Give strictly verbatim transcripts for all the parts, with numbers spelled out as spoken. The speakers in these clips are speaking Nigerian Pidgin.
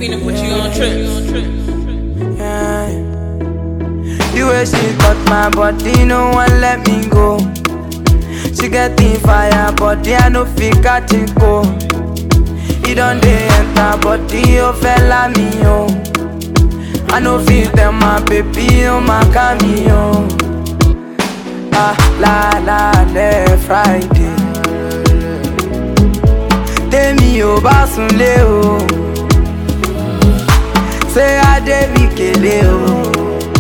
finna put you on trips. Yeah. The way she cut my body, no one let me go. She get the fire, body I no fit catch it go. It don't dey enter body, oh fella me oh. I no fit tell my baby, oh my cameo. Ah la la le Friday. Temi o basunle o. Say I dey bikele o.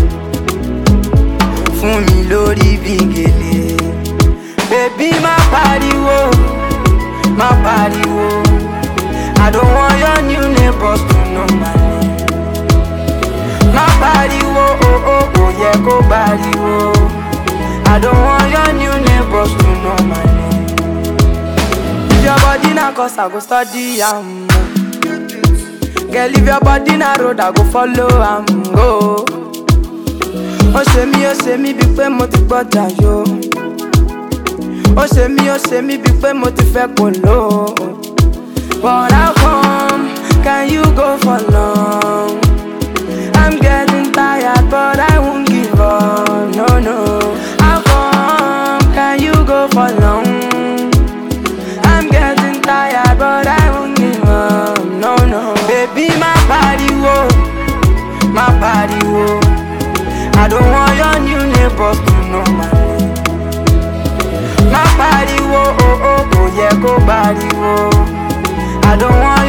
Fún mi lórí bíngèlè. Baby má pariwo, má pariwo. I don't want your new neighbors to know my name. Má pariwo, oh oh oh yeah go pariwo. I don't want your new neighbors to know my name. If your body na cause I go study am. Girl if your body na road I go follow am go. Ó ṣe mí, ó ṣe mí bí pé mo ti gbọ́dọ̀ yó. Ó ṣe mí, ó ṣe mí bí pé mo ti fẹ́ kò lò. But how come can you go for long? I'm getting tired but I won't give up, no no. How come can you go for long? I'm getting tired but I won't give up, no no. Baby my body wo, my body wo. I don't want your new neighbors to know my name. My body wo, oh oh oh yeah go body wo. I don't want